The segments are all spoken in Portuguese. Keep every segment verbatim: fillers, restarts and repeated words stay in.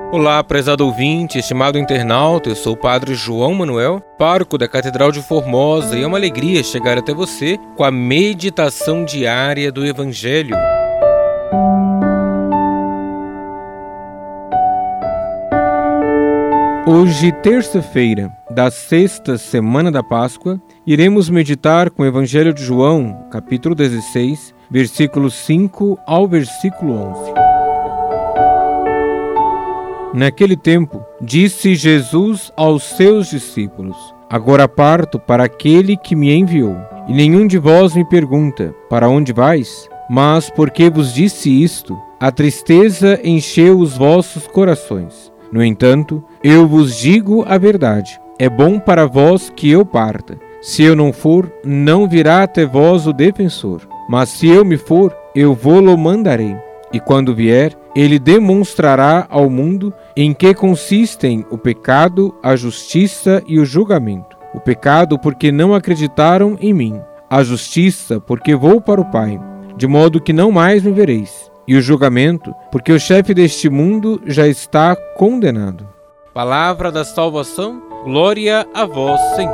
Olá, prezado ouvinte, estimado internauta, eu sou o Padre João Manuel, pároco da Catedral de Formosa, e é uma alegria chegar até você com a meditação diária do Evangelho. Hoje, terça-feira da sexta semana da Páscoa, iremos meditar com o Evangelho de João, capítulo dezesseis, versículo cinco ao versículo onze. Naquele tempo, disse Jesus aos seus discípulos: Agora parto para aquele que me enviou, e nenhum de vós me pergunta: Para onde vais? Mas porque vos disse isto, a tristeza encheu os vossos corações. No entanto, eu vos digo a verdade: é bom para vós que eu parta. Se eu não for, não virá até vós o defensor. Mas se eu me for, eu vou-lo mandarei. E quando vier, ele demonstrará ao mundo em que consistem o pecado, a justiça e o julgamento. O pecado, porque não acreditaram em mim. A justiça, porque vou para o Pai, de modo que não mais me vereis. E o julgamento, porque o chefe deste mundo já está condenado. Palavra da salvação, glória a vós, Senhor.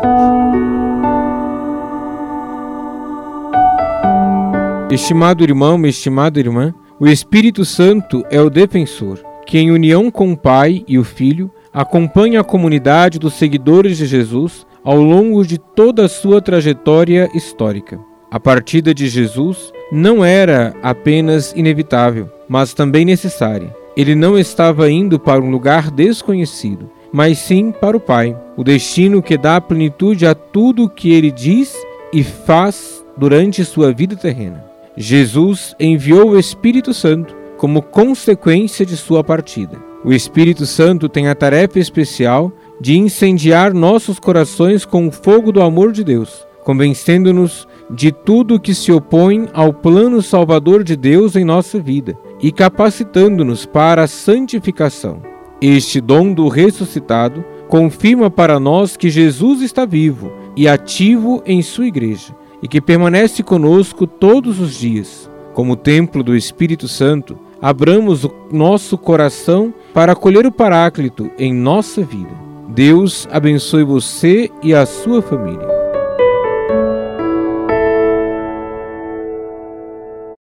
Estimado irmão, estimada irmã, o Espírito Santo é o defensor, que em união com o Pai e o Filho, acompanha a comunidade dos seguidores de Jesus ao longo de toda a sua trajetória histórica. A partida de Jesus não era apenas inevitável, mas também necessária. Ele não estava indo para um lugar desconhecido, mas sim para o Pai, o destino que dá plenitude a tudo o que ele diz e faz durante sua vida terrena. Jesus enviou o Espírito Santo como consequência de sua partida. O Espírito Santo tem a tarefa especial de incendiar nossos corações com o fogo do amor de Deus, convencendo-nos de tudo que se opõe ao plano salvador de Deus em nossa vida e capacitando-nos para a santificação. Este dom do ressuscitado confirma para nós que Jesus está vivo e ativo em sua igreja, e que permanece conosco todos os dias. Como templo do Espírito Santo, abramos o nosso coração para acolher o Paráclito em nossa vida. Deus abençoe você e a sua família.